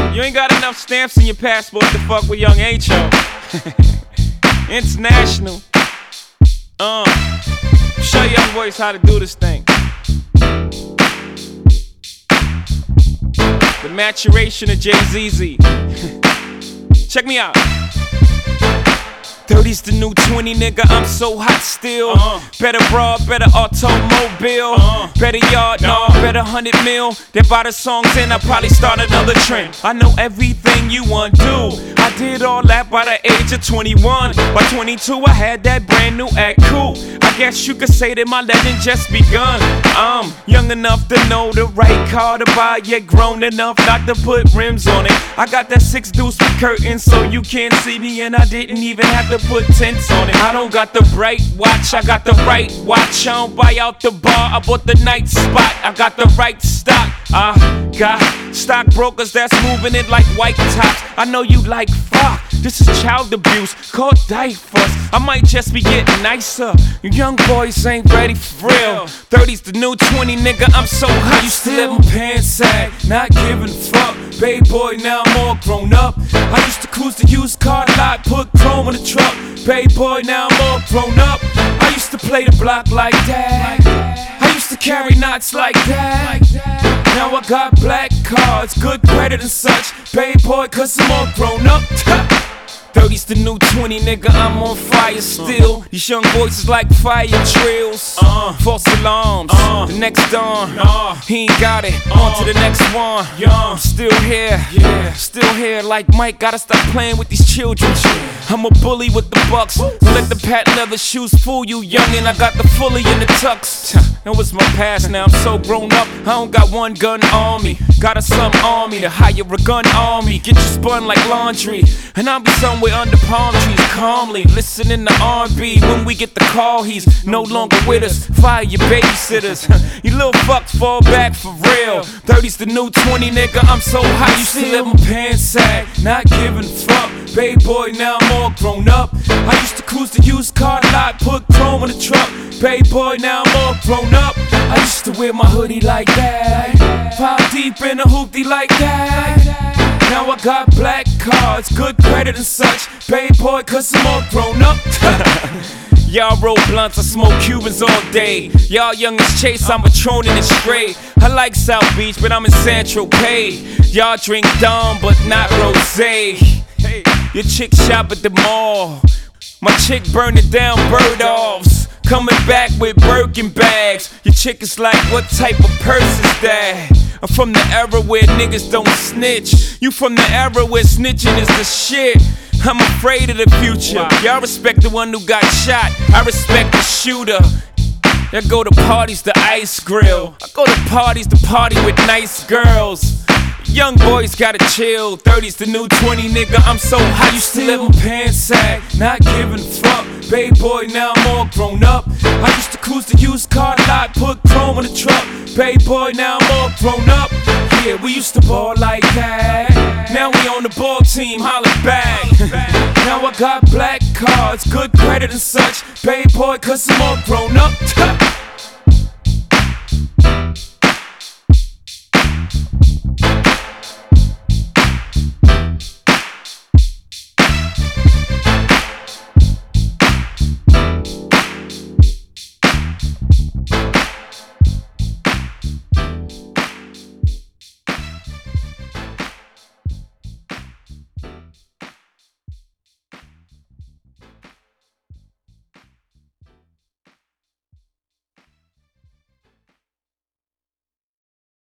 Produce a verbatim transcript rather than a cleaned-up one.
You ain't got enough stamps in your passport to fuck with young H.O. International. Uh, show young boys how to do this thing. The maturation of Jay-Z. Check me out. thirty's the new twenty, nigga, I'm so hot still. uh-huh. Better broad, better automobile. uh-huh. Better yard, no, nah, better hundred mil. They buy the songs and I probably start another trend. I know everything you want to. I did all that by the age of twenty-one. By twenty-two I had that brand new act cool. I guess you could say that my legend just begun. I'm young enough to know the right car to buy, yet grown enough not to put rims on it. I got that six deuce with curtains so you can't see me, and I didn't even have to put tents on it. I don't got the bright watch, I got the right watch. I don't buy out the bar, I bought the night spot. I got the right stock, I got stockbrokers that's moving it like white tops. I know you like fuck, this is child abuse, called diapers. I might just be getting nicer. You young boys ain't ready for real. thirty's the new twenty, nigga, I'm so hot. Used to let my pants sag, not giving a fuck. Baby boy, now I'm all grown up. I used to cruise the used car lot, put chrome in the truck. Baby boy, now I'm all grown up. I used to play the block like that. I used to carry knots like that. Now I got black cards, good credit and such. Baby boy, cause I'm all grown up. thirty's the new twenty, nigga, I'm on fire still. These young boys is like fire drills. uh, False alarms, uh, the next dawn, uh, he ain't got it, uh, on to the next one. I'm still here, yeah, still here like Mike, gotta stop playing with these children. I'm a bully with the bucks, don't let the patent leather shoes fool you, youngin'. I got the fully in the tux. That was my past, now I'm so grown up, I don't got one gun on me. Got a slum army to hire a gun army. Get you spun like laundry, and I'll be somewhere under palm trees, calmly listening to R and B. When we get the call, he's no longer with us. Fire your babysitters. You little fucks fall back for real. thirty's the new twenty, nigga, I'm so hot. Used to let my pants sag, not giving a fuck. Baby boy, now I'm all grown up. I used to cruise the used car lot, put chrome in the truck. Baby boy, now I'm all grown up. I used to wear my hoodie like that, five deep in a hoopty like that. Now I got black cards, good credit and such. Baby boy, cause I'm all grown up. Y'all roll blunts, I smoke Cubans all day. Y'all young as Chase, I'm patroning it straight. I like South Beach, but I'm in San Tropez. Y'all drink Dom, but not rosé. Hey, your chick shop at the mall. My chick burning down bird-offs, coming back with Birkin bags. Your chick is like, what type of purse is that? I'm from the era where niggas don't snitch. You from the era where snitching is the shit. I'm afraid of the future. Y'all respect the one who got shot, I respect the shooter. Y'all go to parties, the ice grill. I go to parties, the party with nice girls. Young boys gotta chill, thirty's the new twenty, nigga, I'm so hot. Used to let my pants sag, not giving a fuck. Baby boy, now I'm all grown up. I used to cruise the used car lot, put chrome in the truck. Baby boy, now I'm all grown up. Yeah, we used to ball like that. Now we on the ball team, holla back. Now I got black cards, good credit and such. Baby boy, cause I'm all grown up.